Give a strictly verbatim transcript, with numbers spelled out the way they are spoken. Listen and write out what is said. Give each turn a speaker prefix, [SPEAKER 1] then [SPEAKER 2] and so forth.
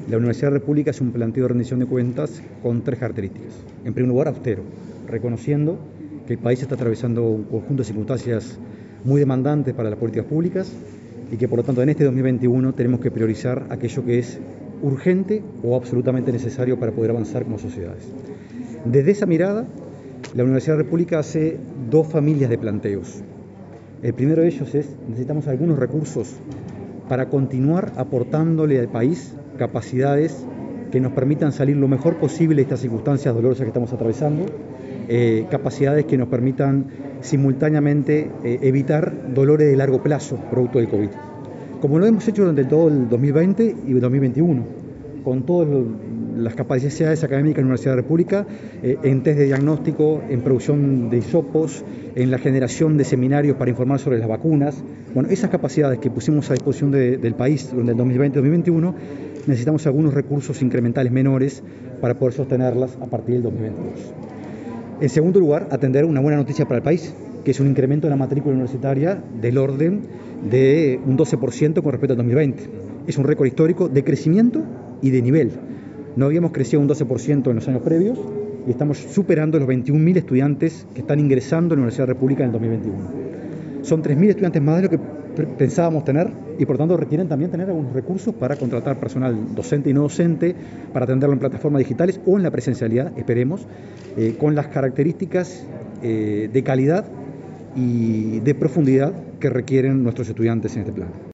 [SPEAKER 1] La Universidad República es un planteo de rendición de cuentas con tres características. En primer lugar, austero, reconociendo que el país está atravesando un conjunto de circunstancias muy demandantes para las políticas públicas y que por lo tanto en este dos mil veintiuno tenemos que priorizar aquello que es urgente o absolutamente necesario para poder avanzar como sociedades. Desde esa mirada, la Universidad República hace dos familias de planteos. El primero de ellos es, necesitamos algunos recursos para continuar aportándole al país capacidades que nos permitan salir lo mejor posible de estas circunstancias dolorosas que estamos atravesando, eh, capacidades que nos permitan simultáneamente eh, evitar dolores de largo plazo producto del COVID. Como lo hemos hecho durante todo el dos mil veinte y el dos mil veintiuno, con todas las capacidades académicas de la Universidad de la República, eh, en test de diagnóstico, en producción de hisopos, en la generación de seminarios para informar sobre las vacunas. Bueno, esas capacidades que pusimos a disposición de, del país durante el dos mil veinte y dos mil veintiuno, necesitamos algunos recursos incrementales menores para poder sostenerlas a partir del dos mil veintidós. En segundo lugar, atender una buena noticia para el país, que es un incremento de la matrícula universitaria del orden de un doce por ciento con respecto al dos mil veinte. Es un récord histórico de crecimiento y de nivel. No habíamos crecido un doce por ciento en los años previos y estamos superando los veintiún mil estudiantes que están ingresando a la Universidad República en el dos mil veintiuno. Son tres mil estudiantes más de lo que pensábamos tener y por tanto requieren también tener algunos recursos para contratar personal docente y no docente, para atenderlo en plataformas digitales o en la presencialidad, esperemos, eh, con las características eh, de calidad y de profundidad que requieren nuestros estudiantes en este plan.